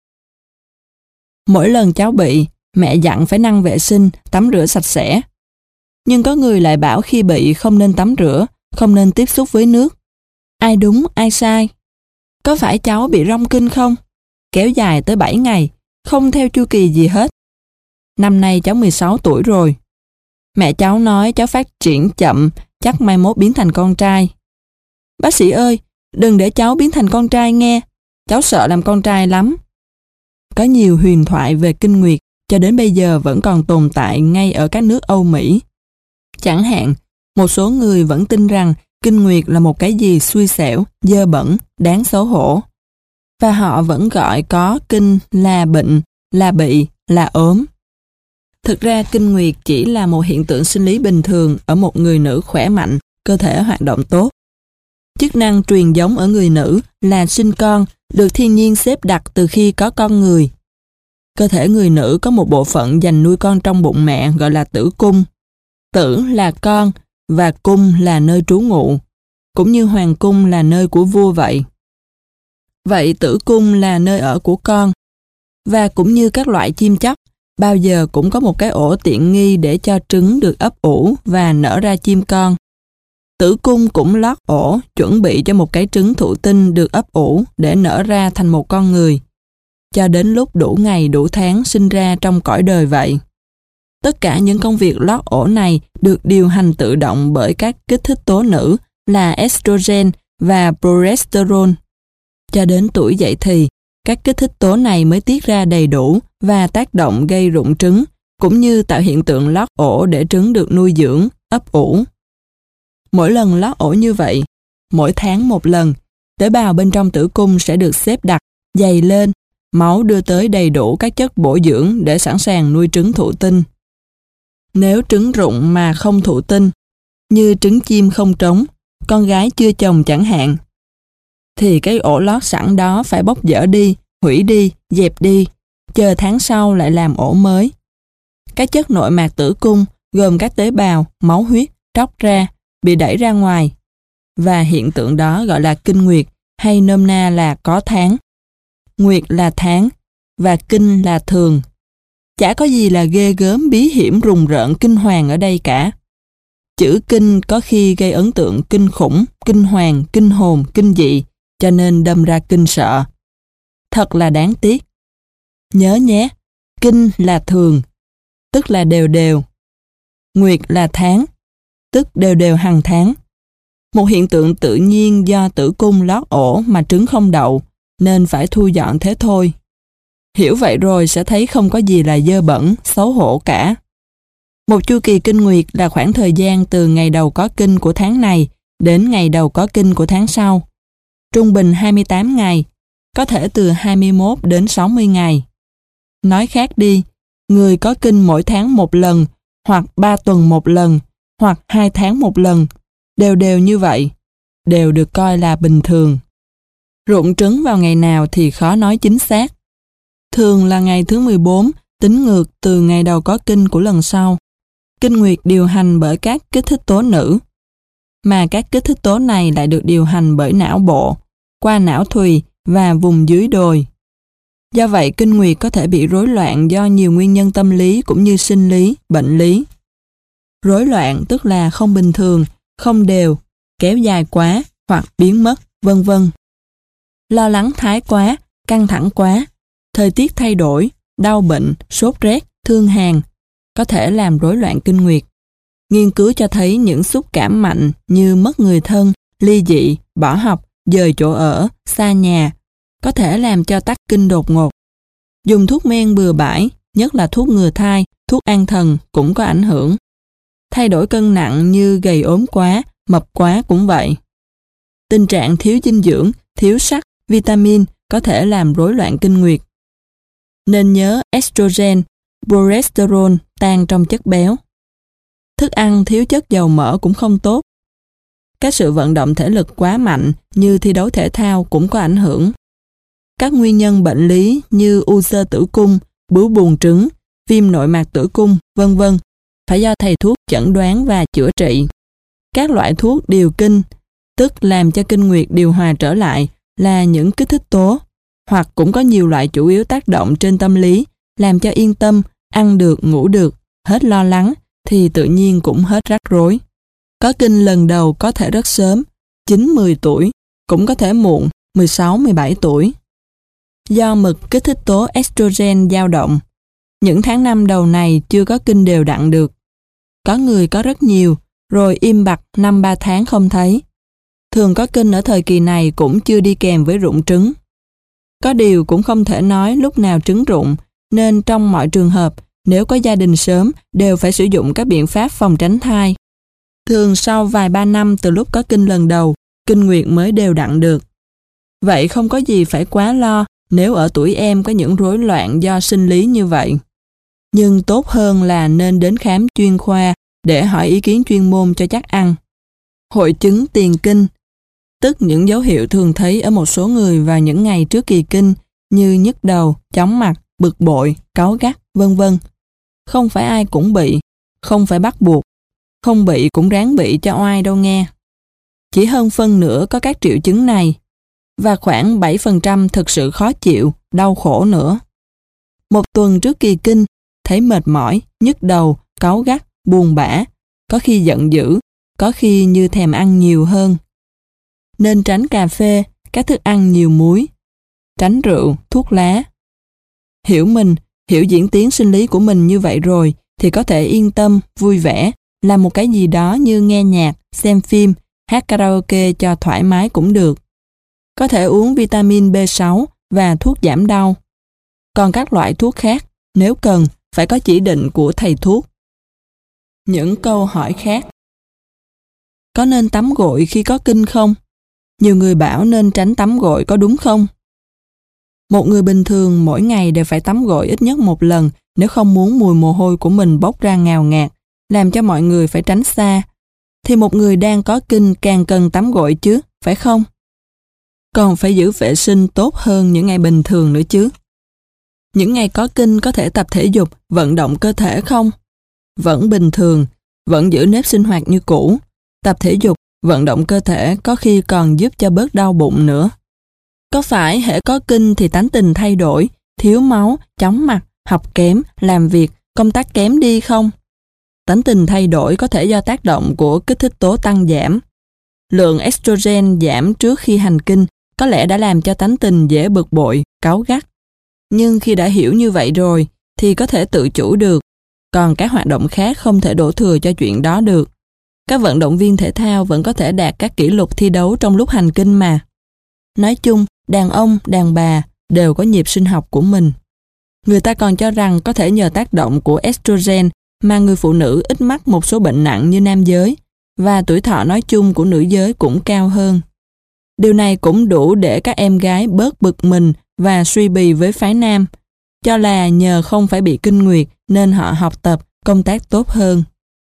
Mỗi lần cháu bị, mẹ dặn phải năng vệ sinh, tắm rửa sạch sẽ. Nhưng có người lại bảo khi bị không nên tắm rửa, không nên tiếp xúc với nước. Ai đúng, ai sai? Có phải cháu bị rong kinh không? Kéo dài tới 7 ngày, không theo chu kỳ gì hết. Năm nay cháu 16 tuổi rồi. Mẹ cháu nói cháu phát triển chậm, chắc mai mốt biến thành con trai. Bác sĩ ơi, đừng để cháu biến thành con trai nghe. Cháu sợ làm con trai lắm. Có nhiều huyền thoại về kinh nguyệt cho đến bây giờ vẫn còn tồn tại ngay ở các nước Âu Mỹ. Chẳng hạn, một số người vẫn tin rằng kinh nguyệt là một cái gì xui xẻo, dơ bẩn, đáng xấu hổ. Và họ vẫn gọi có kinh là bệnh, là bị, là ốm. Thực ra kinh nguyệt chỉ là một hiện tượng sinh lý bình thường ở một người nữ khỏe mạnh, cơ thể hoạt động tốt. Chức năng truyền giống ở người nữ là sinh con, được thiên nhiên xếp đặt từ khi có con người. Cơ thể người nữ có một bộ phận dành nuôi con trong bụng mẹ gọi là tử cung. Tử là con và cung là nơi trú ngụ, cũng như hoàng cung là nơi của vua vậy. Vậy tử cung là nơi ở của con. Và cũng như các loại chim chóc, bao giờ cũng có một cái ổ tiện nghi để cho trứng được ấp ủ và nở ra chim con. Tử cung cũng lót ổ, chuẩn bị cho một cái trứng thụ tinh được ấp ủ để nở ra thành một con người, cho đến lúc đủ ngày đủ tháng sinh ra trong cõi đời vậy. Tất cả những công việc lót ổ này được điều hành tự động bởi các kích thích tố nữ là estrogen và progesterone. Cho đến tuổi dậy thì, các kích thích tố này mới tiết ra đầy đủ và tác động gây rụng trứng, cũng như tạo hiện tượng lót ổ để trứng được nuôi dưỡng, ấp ủ. Mỗi lần lót ổ như vậy, mỗi tháng một lần, tế bào bên trong tử cung sẽ được xếp đặt, dày lên, máu đưa tới đầy đủ các chất bổ dưỡng để sẵn sàng nuôi trứng thụ tinh. Nếu trứng rụng mà không thụ tinh, như trứng chim không trống, con gái chưa chồng chẳng hạn, thì cái ổ lót sẵn đó phải bóc dỡ đi, hủy đi, dẹp đi, chờ tháng sau lại làm ổ mới. Các chất nội mạc tử cung gồm các tế bào, máu huyết, tróc ra, bị đẩy ra ngoài. Và hiện tượng đó gọi là kinh nguyệt, hay nôm na là có tháng. Nguyệt là tháng, và kinh là thường. Chả có gì là ghê gớm, bí hiểm, rùng rợn, kinh hoàng ở đây cả. Chữ kinh có khi gây ấn tượng kinh khủng, kinh hoàng, kinh hồn, kinh dị, cho nên đâm ra kinh sợ. Thật là đáng tiếc. Nhớ nhé, kinh là thường, tức là đều đều. Nguyệt là tháng, tức đều đều hàng tháng. Một hiện tượng tự nhiên do tử cung lót ổ mà trứng không đậu, nên phải thu dọn thế thôi. Hiểu vậy rồi sẽ thấy không có gì là dơ bẩn, xấu hổ cả. Một chu kỳ kinh nguyệt là khoảng thời gian từ ngày đầu có kinh của tháng này đến ngày đầu có kinh của tháng sau. Trung bình 28 ngày, có thể từ 21 đến 60 ngày. Nói khác đi, người có kinh mỗi tháng một lần, hoặc 3 tuần một lần, hoặc 2 tháng một lần, đều đều như vậy, đều được coi là bình thường. Rụng trứng vào ngày nào thì khó nói chính xác. Thường là ngày thứ 14, tính ngược từ ngày đầu có kinh của lần sau. Kinh nguyệt điều hành bởi các kích thích tố nữ, mà các kích thích tố này lại được điều hành bởi não bộ, qua não thùy và vùng dưới đồi. Do vậy, kinh nguyệt có thể bị rối loạn do nhiều nguyên nhân tâm lý cũng như sinh lý, bệnh lý. Rối loạn tức là không bình thường, không đều, kéo dài quá hoặc biến mất, vân vân. Lo lắng thái quá, căng thẳng quá, thời tiết thay đổi, đau bệnh, sốt rét, thương hàn có thể làm rối loạn kinh nguyệt. Nghiên cứu cho thấy những xúc cảm mạnh như mất người thân, ly dị, bỏ học, dời chỗ ở, xa nhà có thể làm cho tắc kinh đột ngột. Dùng thuốc men bừa bãi, nhất là thuốc ngừa thai, thuốc an thần cũng có ảnh hưởng. Thay đổi cân nặng như gầy ốm quá, mập quá cũng vậy. Tình trạng thiếu dinh dưỡng, thiếu sắt, vitamin có thể làm rối loạn kinh nguyệt. Nên nhớ estrogen, progesterone tan trong chất béo. Thức ăn thiếu chất dầu mỡ cũng không tốt. các sự vận động thể lực quá mạnh như thi đấu thể thao cũng có ảnh hưởng. Các nguyên nhân bệnh lý như u xơ tử cung, bướu buồng trứng, viêm nội mạc tử cung, vân vân, phải do thầy thuốc chẩn đoán và chữa trị. Các loại thuốc điều kinh, tức làm cho kinh nguyệt điều hòa trở lại, là những kích thích tố, hoặc cũng có nhiều loại chủ yếu tác động trên tâm lý, làm cho yên tâm, ăn được, ngủ được, hết lo lắng, thì tự nhiên cũng hết rắc rối. Có kinh lần đầu có thể rất sớm, 9-10 tuổi, cũng có thể muộn, 16-17 tuổi. Do mực kích thích tố estrogen dao động, những tháng năm đầu này chưa có kinh đều đặn được. Có người có rất nhiều, rồi im bặt 5-3 tháng không thấy. Thường có kinh ở thời kỳ này cũng chưa đi kèm với rụng trứng. Có điều cũng không thể nói lúc nào trứng rụng, nên trong mọi trường hợp, nếu có gia đình sớm, đều phải sử dụng các biện pháp phòng tránh thai. Thường sau vài 3 năm từ lúc có kinh lần đầu, kinh nguyệt mới đều đặn được. Vậy không có gì phải quá lo nếu ở tuổi em có những rối loạn do sinh lý như vậy. Nhưng tốt hơn là nên đến khám chuyên khoa để hỏi ý kiến chuyên môn cho chắc ăn. Hội chứng tiền kinh, tức những dấu hiệu thường thấy ở một số người vào những ngày trước kỳ kinh như nhức đầu, chóng mặt, bực bội, cáu gắt, vân vân. Không phải ai cũng bị, không phải bắt buộc, không bị cũng ráng bị cho oai đâu nghe. Chỉ hơn phân nửa có các triệu chứng này, và khoảng 7% thực sự khó chịu, đau khổ nữa. Một tuần trước kỳ kinh, thấy mệt mỏi, nhức đầu, cáu gắt, buồn bã, có khi giận dữ, có khi như thèm ăn nhiều hơn. Nên tránh cà phê, các thức ăn nhiều muối, tránh rượu, thuốc lá. Hiểu mình, hiểu diễn tiến sinh lý của mình như vậy rồi thì có thể yên tâm, vui vẻ, làm một cái gì đó như nghe nhạc, xem phim, hát karaoke cho thoải mái cũng được. Có thể uống vitamin B6 và thuốc giảm đau. Còn các loại thuốc khác, nếu cần, phải có chỉ định của thầy thuốc. Những câu hỏi khác. Có nên tắm gội khi có kinh không? Nhiều người bảo nên tránh tắm gội, có đúng không? Một người bình thường mỗi ngày đều phải tắm gội ít nhất một lần nếu không muốn mùi mồ hôi của mình bốc ra ngào ngạt, làm cho mọi người phải tránh xa. Thì một người đang có kinh càng cần tắm gội chứ, phải không? Còn phải giữ vệ sinh tốt hơn những ngày bình thường nữa chứ. Những ngày có kinh có thể tập thể dục, vận động cơ thể không? Vẫn bình thường, vẫn giữ nếp sinh hoạt như cũ. Tập thể dục, vận động cơ thể có khi còn giúp cho bớt đau bụng nữa. Có phải hễ có kinh thì tánh tình thay đổi, thiếu máu, chóng mặt, học kém, làm việc, công tác kém đi không? Tánh tình thay đổi có thể do tác động của kích thích tố tăng giảm. Lượng estrogen giảm trước khi hành kinh có lẽ đã làm cho tánh tình dễ bực bội, cáu gắt. Nhưng khi đã hiểu như vậy rồi thì có thể tự chủ được. Còn các hoạt động khác không thể đổ thừa cho chuyện đó được. Các vận động viên thể thao vẫn có thể đạt các kỷ lục thi đấu trong lúc hành kinh mà. Nói chung, đàn ông, đàn bà đều có nhịp sinh học của mình. Người ta còn cho rằng có thể nhờ tác động của estrogen mà người phụ nữ ít mắc một số bệnh nặng như nam giới, và tuổi thọ nói chung của nữ giới cũng cao hơn. Điều này cũng đủ để các em gái bớt bực mình và suy bì với phái nam, cho là nhờ không phải bị kinh nguyệt nên họ học tập, công tác tốt hơn.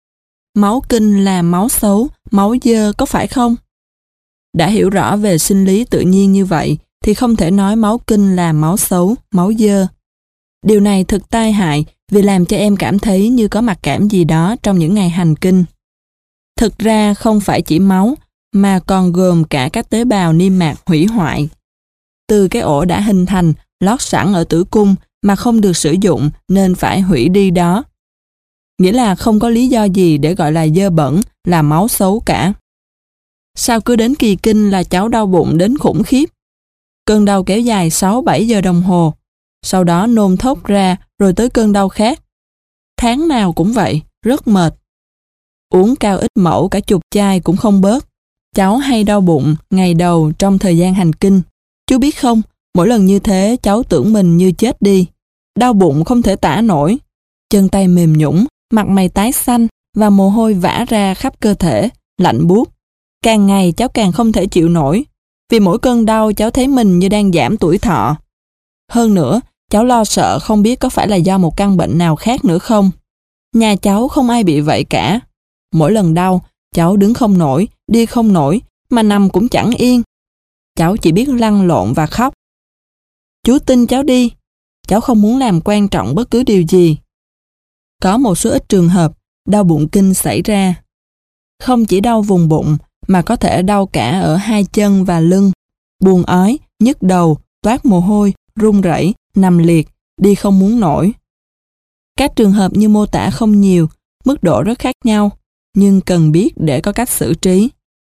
Máu kinh là máu xấu, máu dơ có phải không? Đã hiểu rõ về sinh lý tự nhiên như vậy thì không thể nói máu kinh là máu xấu, máu dơ. Điều này thực tai hại vì làm cho em cảm thấy như có mặc cảm gì đó trong những ngày hành kinh. Thực ra không phải chỉ máu mà còn gồm cả các tế bào niêm mạc hủy hoại. Từ cái ổ đã hình thành, lót sẵn ở tử cung mà không được sử dụng nên phải hủy đi đó. Nghĩa là không có lý do gì để gọi là dơ bẩn, là máu xấu cả. Sao cứ đến kỳ kinh là cháu đau bụng đến khủng khiếp? Cơn đau kéo dài 6-7 giờ đồng hồ, sau đó nôn thốc ra rồi tới cơn đau khác. Tháng nào cũng vậy, rất mệt. Uống cao ít mẫu cả chục chai cũng không bớt. Cháu hay đau bụng ngày đầu trong thời gian hành kinh. Chú biết không, mỗi lần như thế cháu tưởng mình như chết đi. Đau bụng không thể tả nổi. Chân tay mềm nhũn, mặt mày tái xanh và mồ hôi vã ra khắp cơ thể, lạnh buốt. Càng ngày cháu càng không thể chịu nổi. Vì mỗi cơn đau cháu thấy mình như đang giảm tuổi thọ. Hơn nữa, cháu lo sợ không biết có phải là do một căn bệnh nào khác nữa không. Nhà cháu không ai bị vậy cả. Mỗi lần đau, Cháu đứng không nổi, đi không nổi, mà nằm cũng chẳng yên. Cháu chỉ biết lăn lộn và khóc. Chú tin cháu đi. Cháu không muốn làm quan trọng bất cứ điều gì. Có một số ít trường hợp đau bụng kinh xảy ra. Không chỉ đau vùng bụng mà có thể đau cả ở hai chân và lưng, buồn ói, nhức đầu, toát mồ hôi, run rẩy, nằm liệt, đi không muốn nổi. Các trường hợp như mô tả không nhiều, mức độ rất khác nhau, nhưng cần biết để có cách xử trí.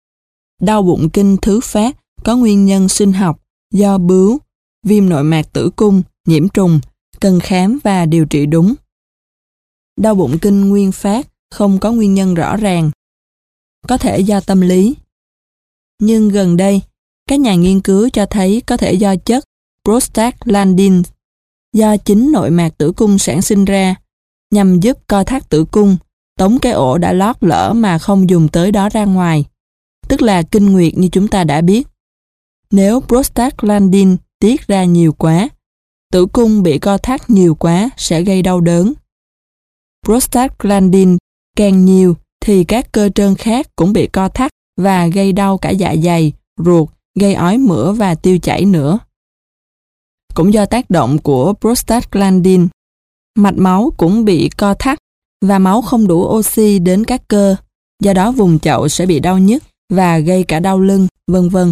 Đau bụng kinh thứ phát có nguyên nhân sinh học do bướu, viêm nội mạc tử cung, nhiễm trùng, cần khám và điều trị đúng. Đau bụng kinh nguyên phát không có nguyên nhân rõ ràng, có thể do tâm lý. Nhưng gần đây, các nhà nghiên cứu cho thấy có thể do chất prostaglandin do chính nội mạc tử cung sản sinh ra nhằm giúp co thắt tử cung, tống cái ổ đã lót lỡ mà không dùng tới đó ra ngoài, tức là kinh nguyệt như chúng ta đã biết. Nếu prostaglandin tiết ra nhiều quá, tử cung bị co thắt nhiều quá sẽ gây đau đớn. Prostaglandin càng nhiều thì các cơ trơn khác cũng bị co thắt và gây đau cả dạ dày, ruột, gây ói mửa và tiêu chảy nữa. Cũng do tác động của prostaglandin, mạch máu cũng bị co thắt và máu không đủ oxy đến các cơ, do đó vùng chậu sẽ bị đau nhức và gây cả đau lưng, vân vân.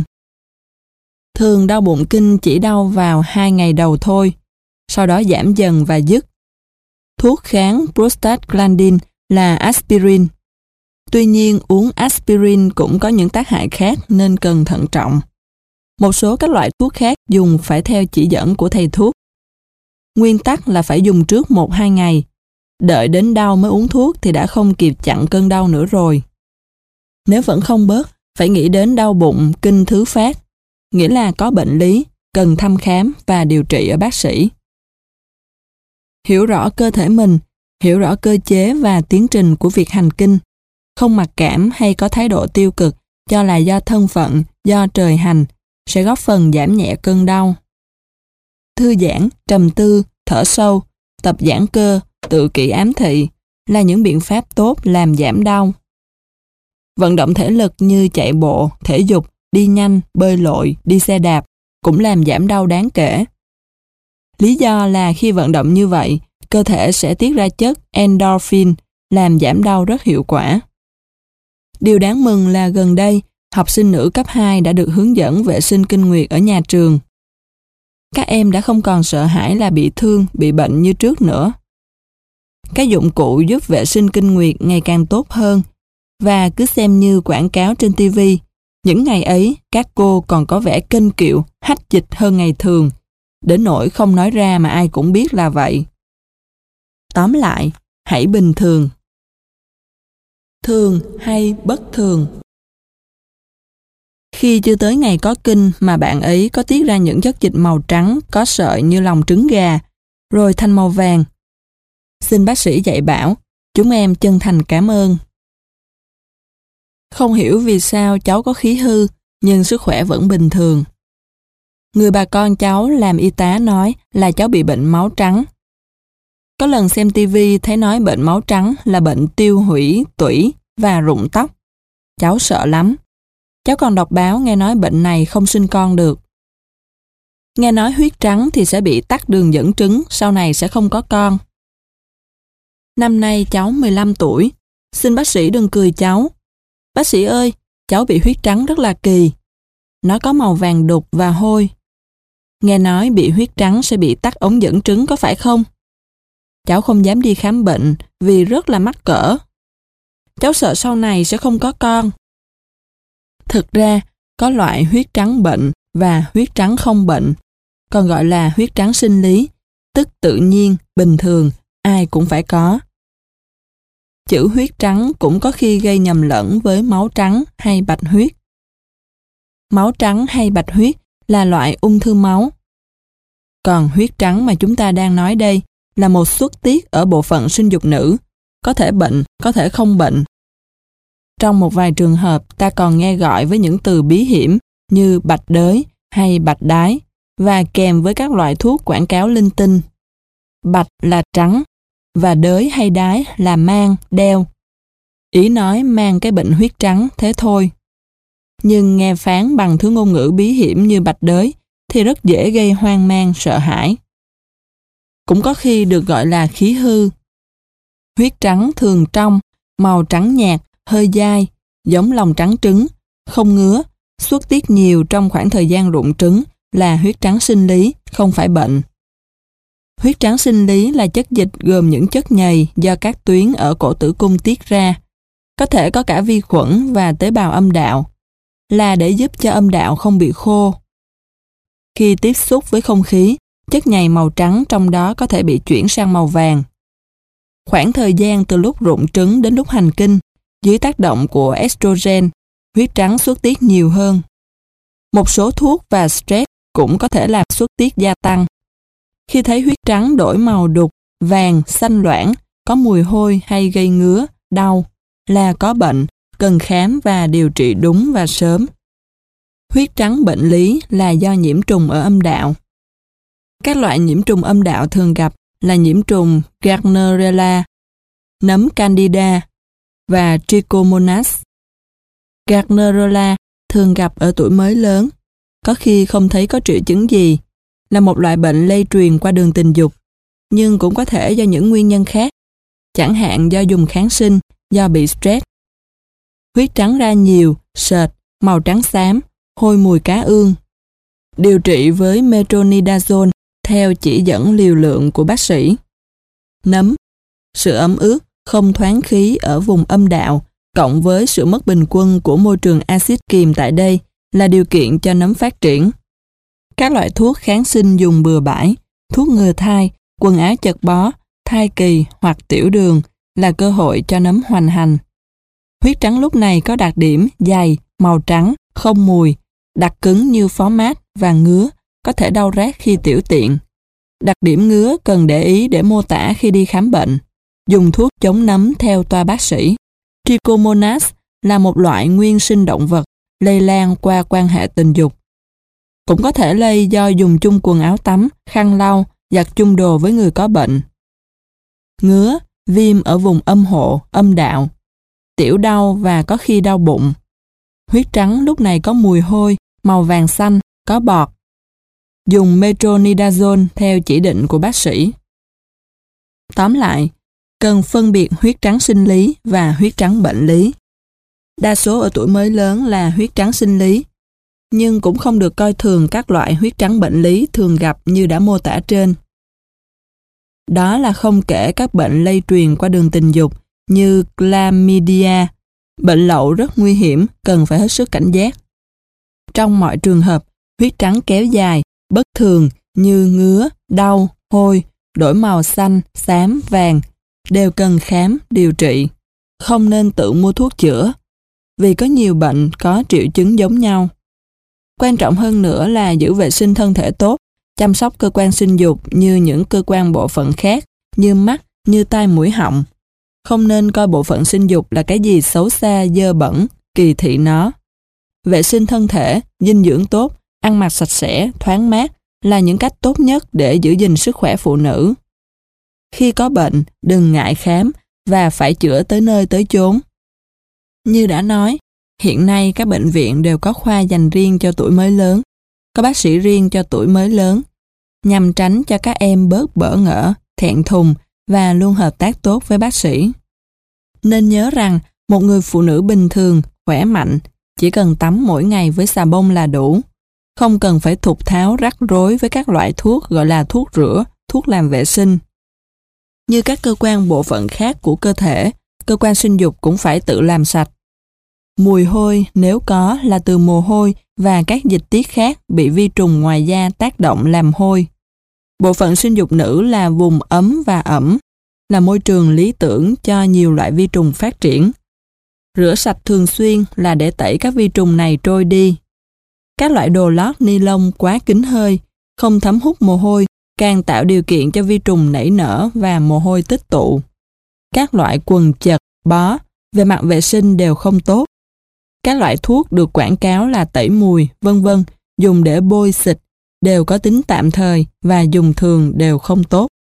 Thường đau bụng kinh chỉ đau vào 2 ngày đầu thôi, sau đó giảm dần và dứt. Thuốc kháng prostaglandin là aspirin. Tuy nhiên, uống aspirin cũng có những tác hại khác nên cần thận trọng. Một số các loại thuốc khác dùng phải theo chỉ dẫn của thầy thuốc. Nguyên tắc là phải dùng trước 1-2 ngày. Đợi đến đau mới uống thuốc thì đã không kịp chặn cơn đau nữa rồi. Nếu vẫn không bớt, phải nghĩ đến đau bụng kinh thứ phát, nghĩa là có bệnh lý, cần thăm khám và điều trị ở bác sĩ. Hiểu rõ cơ thể mình, hiểu rõ cơ chế và tiến trình của việc hành kinh, không mặc cảm hay có thái độ tiêu cực cho là do thân phận, do trời hành, sẽ góp phần giảm nhẹ cơn đau. Thư giãn, trầm tư, thở sâu, tập giãn cơ, tự kỷ ám thị là những biện pháp tốt làm giảm đau. Vận động thể lực như chạy bộ, thể dục, đi nhanh, bơi lội, đi xe đạp cũng làm giảm đau đáng kể. Lý do là khi vận động như vậy, cơ thể sẽ tiết ra chất endorphin làm giảm đau rất hiệu quả. Điều đáng mừng là gần đây, học sinh nữ cấp 2 đã được hướng dẫn vệ sinh kinh nguyệt ở nhà trường. Các em đã không còn sợ hãi là bị thương, bị bệnh như trước nữa. Các dụng cụ giúp vệ sinh kinh nguyệt ngày càng tốt hơn và cứ xem như quảng cáo trên TV. Những ngày ấy, các cô còn có vẻ kênh kiệu, hách dịch hơn ngày thường, đến nỗi không nói ra mà ai cũng biết là vậy. Tóm lại, hãy bình thường. Thường hay bất thường? Khi chưa tới ngày có kinh mà bạn ấy có tiết ra những chất dịch màu trắng có sợi như lòng trứng gà, rồi thành màu vàng. Xin bác sĩ dạy bảo, chúng em chân thành cảm ơn. Không hiểu vì sao cháu có khí hư, nhưng sức khỏe vẫn bình thường. Người bà con cháu làm y tá nói là cháu bị bệnh máu trắng. Có lần xem TV thấy nói bệnh máu trắng là bệnh tiêu hủy tủy và rụng tóc. Cháu sợ lắm. Cháu còn đọc báo nghe nói bệnh này không sinh con được. Nghe nói huyết trắng thì sẽ bị tắc đường dẫn trứng, sau này sẽ không có con. Năm nay cháu 15 tuổi. Xin bác sĩ đừng cười cháu. Bác sĩ ơi, cháu bị huyết trắng rất là kỳ. Nó có màu vàng đục và hôi. Nghe nói bị huyết trắng sẽ bị tắc ống dẫn trứng có phải không? Cháu không dám đi khám bệnh vì rất là mắc cỡ. Cháu sợ sau này sẽ không có con. Thực ra, có loại huyết trắng bệnh và huyết trắng không bệnh, còn gọi là huyết trắng sinh lý, tức tự nhiên, bình thường, ai cũng phải có. Chữ huyết trắng cũng có khi gây nhầm lẫn với máu trắng hay bạch huyết. Máu trắng hay bạch huyết là loại ung thư máu. Còn huyết trắng mà chúng ta đang nói đây là một xuất tiết ở bộ phận sinh dục nữ, có thể bệnh, có thể không bệnh. Trong một vài trường hợp, ta còn nghe gọi với những từ bí hiểm như bạch đới hay bạch đái và kèm với các loại thuốc quảng cáo linh tinh. Bạch là trắng và đới hay đái là mang, đeo. Ý nói mang cái bệnh huyết trắng thế thôi. Nhưng nghe phán bằng thứ ngôn ngữ bí hiểm như bạch đới thì rất dễ gây hoang mang, sợ hãi. Cũng có khi được gọi là khí hư. Huyết trắng thường trong, màu trắng nhạt, hơi dai, giống lòng trắng trứng, không ngứa, xuất tiết nhiều trong khoảng thời gian rụng trứng là huyết trắng sinh lý, không phải bệnh. Huyết trắng sinh lý là chất dịch gồm những chất nhầy do các tuyến ở cổ tử cung tiết ra. Có thể có cả vi khuẩn và tế bào âm đạo, là để giúp cho âm đạo không bị khô. Khi tiếp xúc với không khí, chất nhầy màu trắng trong đó có thể bị chuyển sang màu vàng. Khoảng thời gian từ lúc rụng trứng đến lúc hành kinh, dưới tác động của estrogen, huyết trắng xuất tiết nhiều hơn. Một số thuốc và stress cũng có thể làm xuất tiết gia tăng. Khi thấy huyết trắng đổi màu đục, vàng, xanh loãng, có mùi hôi hay gây ngứa, đau, là có bệnh, cần khám và điều trị đúng và sớm. Huyết trắng bệnh lý là do nhiễm trùng ở âm đạo. Các loại nhiễm trùng âm đạo thường gặp là nhiễm trùng Gardnerella, nấm Candida và Trichomonas. Gardnerella thường gặp ở tuổi mới lớn, có khi không thấy có triệu chứng gì, là một loại bệnh lây truyền qua đường tình dục, nhưng cũng có thể do những nguyên nhân khác, chẳng hạn do dùng kháng sinh, do bị stress. Huyết trắng ra nhiều, sệt, màu trắng xám, hôi mùi cá ương. Điều trị với metronidazole theo chỉ dẫn liều lượng của bác sĩ. Nấm, sự ẩm ướt, không thoáng khí ở vùng âm đạo, cộng với sự mất bình quân của môi trường axit kiềm tại đây là điều kiện cho nấm phát triển. Các loại thuốc kháng sinh dùng bừa bãi, thuốc ngừa thai, quần áo chật bó, thai kỳ hoặc tiểu đường là cơ hội cho nấm hoành hành. Huyết trắng lúc này có đặc điểm dày, màu trắng, không mùi, đặc cứng như phó mát và ngứa, có thể đau rát khi tiểu tiện. Đặc điểm ngứa cần để ý để mô tả khi đi khám bệnh. Dùng thuốc chống nấm theo toa bác sĩ. Trichomonas là một loại nguyên sinh động vật, lây lan qua quan hệ tình dục. Cũng có thể lây do dùng chung quần áo tắm, khăn lau, giặt chung đồ với người có bệnh. Ngứa, viêm ở vùng âm hộ, âm đạo, tiểu đau và có khi đau bụng. Huyết trắng lúc này có mùi hôi, màu vàng xanh, có bọt. Dùng metronidazole theo chỉ định của bác sĩ. Tóm lại, cần phân biệt huyết trắng sinh lý và huyết trắng bệnh lý. Đa số ở tuổi mới lớn là huyết trắng sinh lý, nhưng cũng không được coi thường các loại huyết trắng bệnh lý thường gặp như đã mô tả trên. Đó là không kể các bệnh lây truyền qua đường tình dục như chlamydia, bệnh lậu rất nguy hiểm, cần phải hết sức cảnh giác. Trong mọi trường hợp, huyết trắng kéo dài, bất thường như ngứa, đau, hôi, đổi màu xanh, xám, vàng đều cần khám, điều trị. Không nên tự mua thuốc chữa, vì có nhiều bệnh có triệu chứng giống nhau. Quan trọng hơn nữa là giữ vệ sinh thân thể tốt, chăm sóc cơ quan sinh dục như những cơ quan bộ phận khác, như mắt, như tai mũi họng. Không nên coi bộ phận sinh dục là cái gì xấu xa, dơ bẩn, kỳ thị nó. Vệ sinh thân thể, dinh dưỡng tốt, ăn mặc sạch sẽ, thoáng mát là những cách tốt nhất để giữ gìn sức khỏe phụ nữ. Khi có bệnh, đừng ngại khám và phải chữa tới nơi tới chốn. Như đã nói, hiện nay các bệnh viện đều có khoa dành riêng cho tuổi mới lớn, có bác sĩ riêng cho tuổi mới lớn, nhằm tránh cho các em bớt bỡ ngỡ, thẹn thùng và luôn hợp tác tốt với bác sĩ. Nên nhớ rằng, một người phụ nữ bình thường, khỏe mạnh, chỉ cần tắm mỗi ngày với xà bông là đủ. Không cần phải thục tháo rắc rối với các loại thuốc gọi là thuốc rửa, thuốc làm vệ sinh. Như các cơ quan bộ phận khác của cơ thể, cơ quan sinh dục cũng phải tự làm sạch. Mùi hôi nếu có là từ mồ hôi và các dịch tiết khác bị vi trùng ngoài da tác động làm hôi. Bộ phận sinh dục nữ là vùng ấm và ẩm, là môi trường lý tưởng cho nhiều loại vi trùng phát triển. Rửa sạch thường xuyên là để tẩy các vi trùng này trôi đi. Các loại đồ lót ni lông quá kín hơi, không thấm hút mồ hôi, càng tạo điều kiện cho vi trùng nảy nở và mồ hôi tích tụ. Các loại quần chật, bó, về mặt vệ sinh đều không tốt. Các loại thuốc được quảng cáo là tẩy mùi, vân vân, dùng để bôi xịt, đều có tính tạm thời và dùng thường đều không tốt.